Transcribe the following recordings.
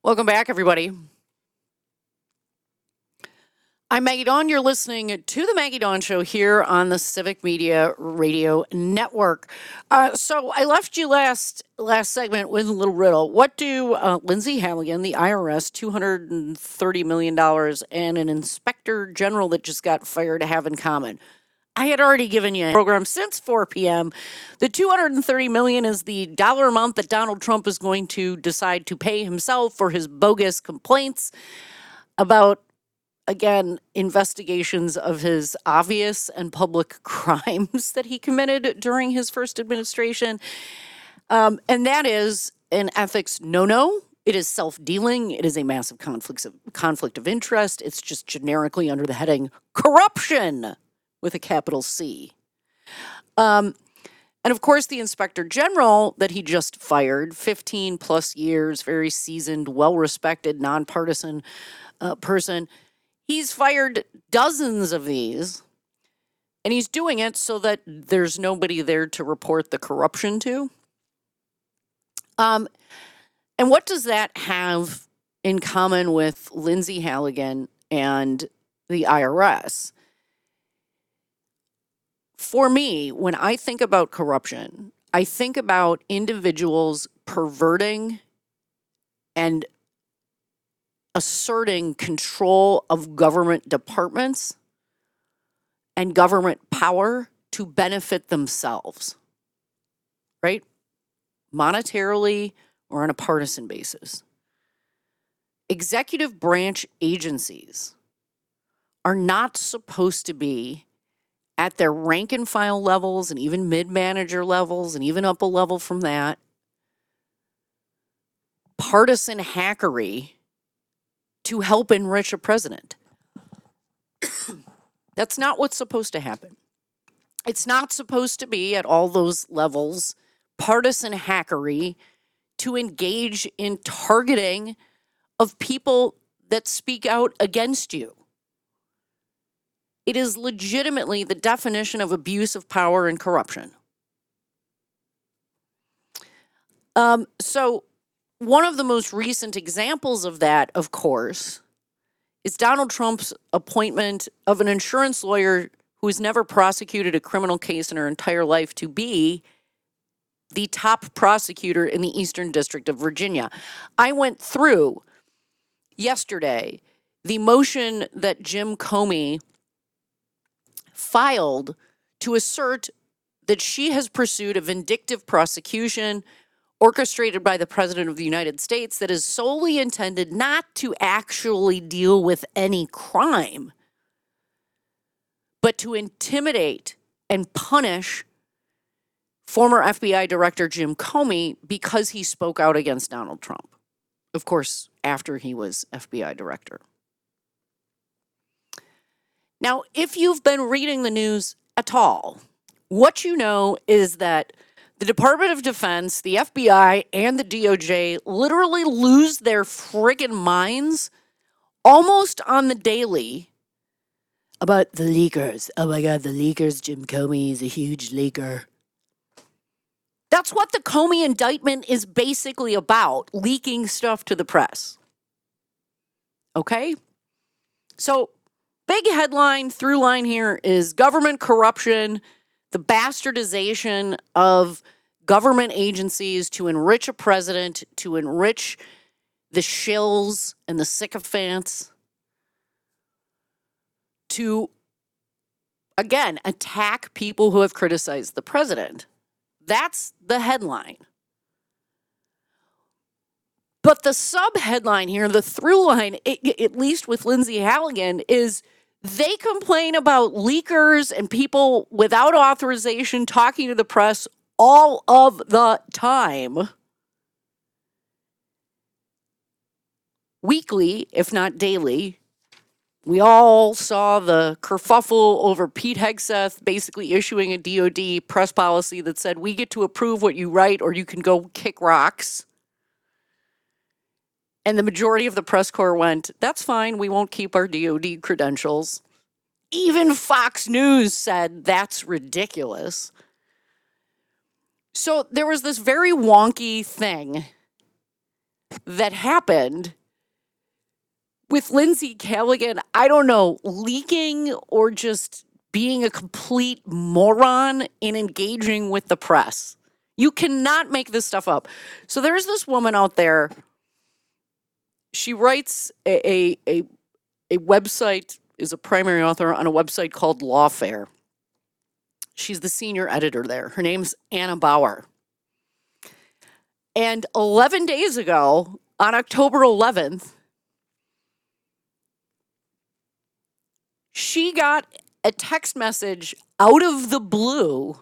Welcome back, everybody. I'm Maggie Dawn. You're listening to the Maggie Dawn Show here on the Civic Media Radio Network. So I left you last segment with a little riddle. What do Lindsay Halligan, the IRS, $230 million, and an inspector general that just got fired have in common? I had already given you a program since 4 p.m. The $230 million is the dollar amount that Donald Trump is going to decide to pay himself for his bogus complaints about, again, investigations of his obvious and public crimes that he committed during his first administration. And that is an ethics no-no. It is self-dealing. It is a massive conflict of interest. It's just generically under the heading corruption with a capital C. And of course, the inspector general that he just fired, 15 plus years, very seasoned, well-respected, nonpartisan person, he's fired dozens of these, and he's doing it so that there's nobody there to report the corruption to. And what does that have in common with Lindsay Halligan and the IRS? For me, when I think about corruption, I think about individuals perverting and asserting control of government departments and government power to benefit themselves, right? Monetarily or on a partisan basis. Executive branch agencies are not supposed to be at their rank and file levels and even mid-manager levels and even up a level from that, partisan hackery to help enrich a president. That's not what's supposed to happen. It's not supposed to be at all those levels partisan hackery to engage in targeting of people that speak out against you. It is legitimately the definition of abuse of power and corruption. So one of the most recent examples of that, of course, is Donald Trump's appointment of an insurance lawyer who has never prosecuted a criminal case in her entire life to be the top prosecutor in the Eastern District of Virginia. I went through yesterday the motion that Jim Comey filed to assert that she has pursued a vindictive prosecution orchestrated by the President of the United States that is solely intended not to actually deal with any crime, but to intimidate and punish former FBI Director Jim Comey because he spoke out against Donald Trump. Of course, after he was FBI Director. Now, if you've been reading the news at all, what you know is that the Department of Defense, the FBI, and the DOJ literally lose their friggin' minds almost on the daily about the leakers. Oh my God, the leakers, Jim Comey is a huge leaker. That's what the Comey indictment is basically about, leaking stuff to the press. Okay? So, big headline, through line here is government corruption, the bastardization of government agencies to enrich a president, to enrich the shills and the sycophants, to, again, attack people who have criticized the president. That's the headline. But the sub-headline here, the through line, at least with Lindsay Halligan, is they complain about leakers and people without authorization talking to the press all of the time. Weekly, if not daily. We all saw the kerfuffle over Pete Hegseth basically issuing a DOD press policy that said, we get to approve what you write or you can go kick rocks. And the majority of the press corps went, that's fine, we won't keep our DOD credentials. Even Fox News said that's ridiculous. So there was this very wonky thing that happened with Lindsay Callaghan, I don't know, leaking or just being a complete moron in engaging with the press. You cannot make this stuff up. So there's this woman out there. She writes a website, is a primary author on a website called Lawfare. She's the senior editor there. Her name's Anna Bauer. And 11 days ago, on October 11th, she got a text message out of the blue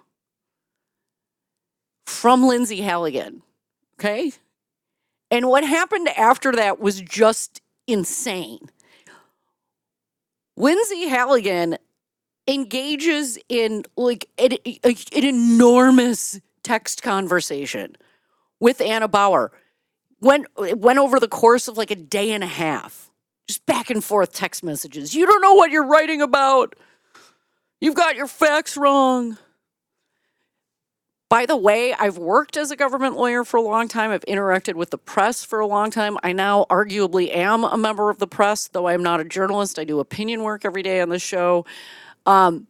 from Lindsay Callaghan. Okay? And what happened after that was just insane. Lindsay Callaghan engages in like an enormous text conversation with Anna Bauer. Went over the course of like a day and a half. Just back and forth text messages. You don't know what you're writing about. You've got your facts wrong. By the way, I've worked as a government lawyer for a long time. I've interacted with the press for a long time. I now arguably am a member of the press, though I'm not a journalist. I do opinion work every day on the show. I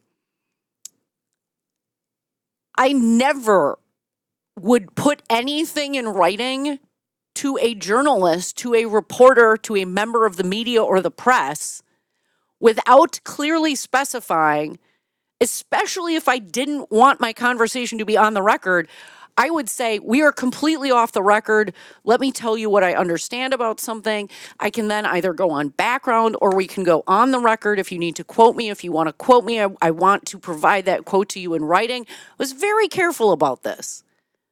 never would put anything in writing to a journalist, to a reporter, to a member of the media or the press without clearly specifying, especially if I didn't want my conversation to be on the record. I would say, we are completely off the record. Let me tell you what I understand about something. I can then either go on background or we can go on the record if you need to quote me. If you want to quote me, I want to provide that quote to you in writing. I was very careful about this.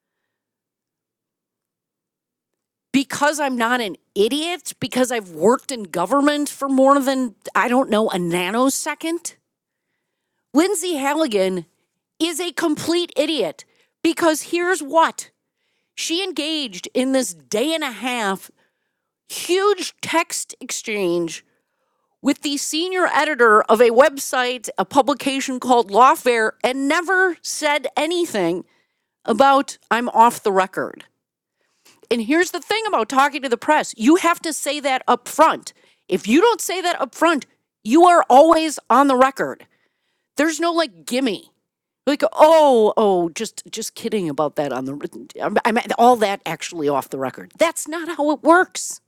Because I'm not an idiot, because I've worked in government for more than, I don't know, a nanosecond, Lindsay Callaghan is a complete idiot. Because here's what. She engaged in this day and a half huge text exchange with the senior editor of a website, a publication called Lawfare, and never said anything about I'm off the record. And here's the thing about talking to the press. You have to say that up front. If you don't say that up front, you are always on the record. There's no like gimme. Like, just kidding about that on the, I'm all that actually off the record. That's not how it works.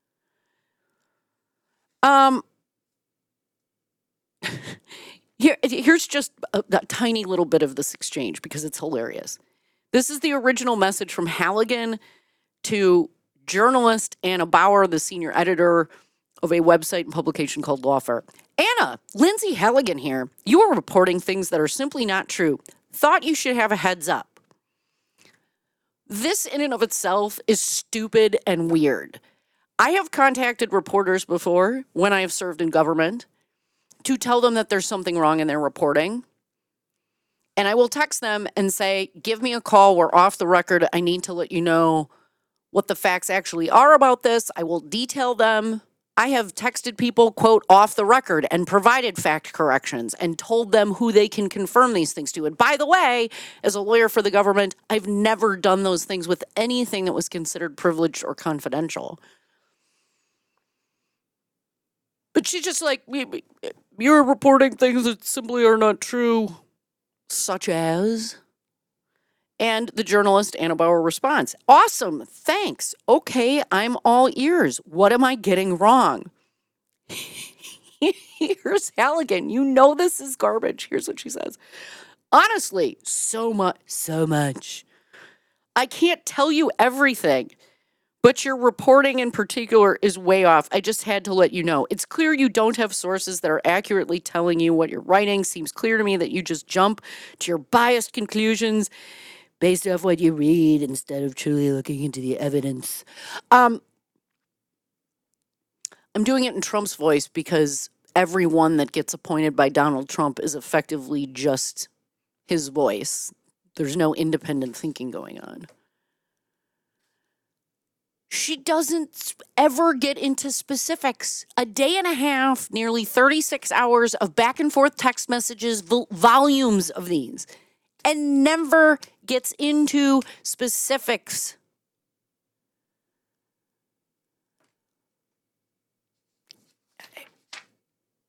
Here's just a tiny little bit of this exchange because it's hilarious. This is the original message from Callaghan to journalist Anna Bauer, the senior editor of a website and publication called Lawfare. Anna, Lindsay Callaghan here. You are reporting things that are simply not true. Thought you should have a heads up. This in and of itself is stupid and weird. I have contacted reporters before when I have served in government to tell them that there's something wrong in their reporting. And I will text them and say, give me a call. We're off the record. I need to let you know what the facts actually are about this. I will detail them. I have texted people, quote, off the record and provided fact corrections and told them who they can confirm these things to. And by the way, as a lawyer for the government, I've never done those things with anything that was considered privileged or confidential. But she's just like, you're reporting things that simply are not true, such as... And the journalist, Anna Bauer, responds, awesome, thanks. Okay, I'm all ears. What am I getting wrong? Here's Callaghan. You know this is garbage. Here's what she says. Honestly, so much. I can't tell you everything, but your reporting in particular is way off. I just had to let you know. It's clear you don't have sources that are accurately telling you what you're writing. Seems clear to me that you just jump to your biased conclusions based off what you read instead of truly looking into the evidence. I'm doing it in Trump's voice because everyone that gets appointed by Donald Trump is effectively just his voice. There's no independent thinking going on. She doesn't ever get into specifics. A day and a half, nearly 36 hours of back and forth text messages, volumes of these, and never gets into specifics.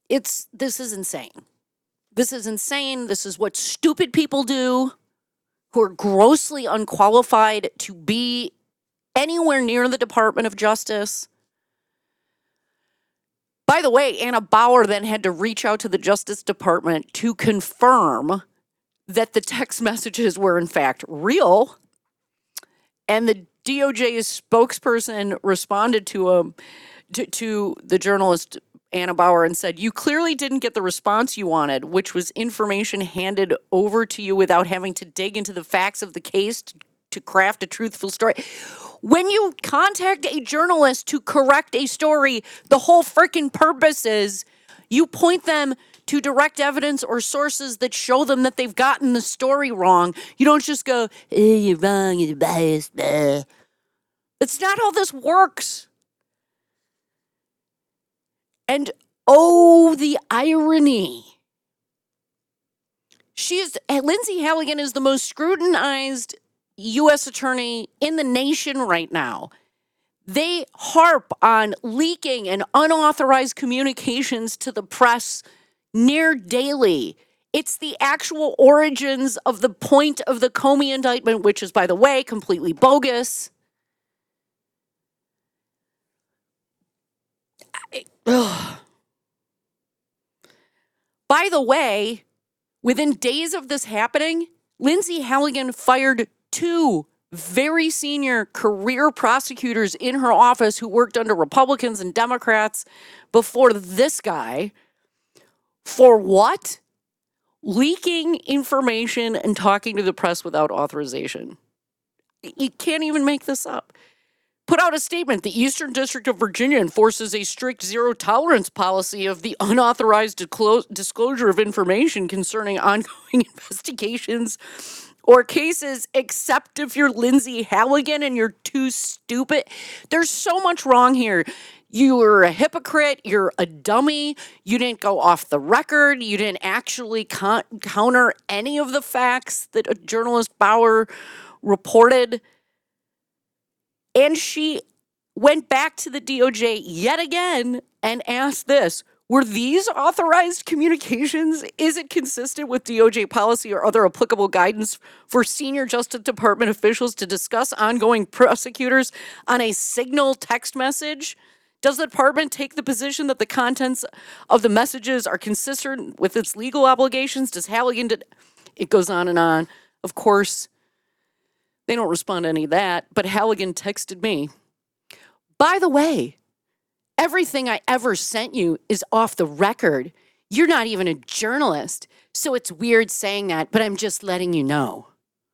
This is insane. This is insane. This is what stupid people do who are grossly unqualified to be anywhere near the Department of Justice. By the way, Anna Bauer then had to reach out to the Justice Department to confirm that the text messages were in fact real. And the DOJ's spokesperson responded to the journalist Anna Bauer and said, "You clearly didn't get the response you wanted, which was information handed over to you without having to dig into the facts of the case to craft a truthful story." When you contact a journalist to correct a story, the whole freaking purpose is you point them to direct evidence or sources that show them that they've gotten the story wrong. You don't just go, you're wrong, you're biased. That's not how this works. And oh, the irony. Lindsay Halligan is the most scrutinized U.S. attorney in the nation right now. They harp on leaking and unauthorized communications to the press near daily. It's the actual origins of the point of the Comey indictment, which is, by the way, completely bogus. By the way, within days of this happening, Lindsay Halligan fired 2 very senior career prosecutors in her office who worked under Republicans and Democrats before this guy. For what? Leaking information and talking to the press without authorization. You can't even make this up. Put out a statement. The Eastern District of Virginia enforces a strict zero tolerance policy of the unauthorized disclosure of information concerning ongoing investigations or cases, except if you're Lindsay Halligan and you're too stupid. There's so much wrong here. You're a hypocrite. You're a dummy. You didn't go off the record. You didn't actually counter any of the facts that a journalist Bauer reported. And she went back to the DOJ yet again and asked this: were these authorized communications? Is it consistent with DOJ policy or other applicable guidance for senior Justice Department officials to discuss ongoing prosecutors on a signal text message? Does the department take the position that the contents of the messages are consistent with its legal obligations? Does Halligan... It goes on and on. Of course, they don't respond to any of that, but Halligan texted me, "By the way, everything I ever sent you is off the record. You're not even a journalist, so it's weird saying that, but I'm just letting you know."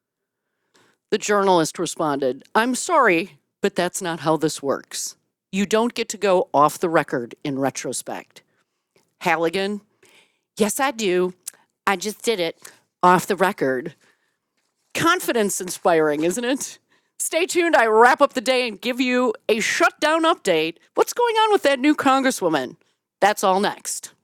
The journalist responded, "I'm sorry, but that's not how this works. You don't get to go off the record in retrospect." Halligan, "Yes, I do. I just did it off the record." Confidence inspiring, isn't it? Stay tuned. I wrap up the day and give you a shutdown update. What's going on with that new congresswoman? That's all next.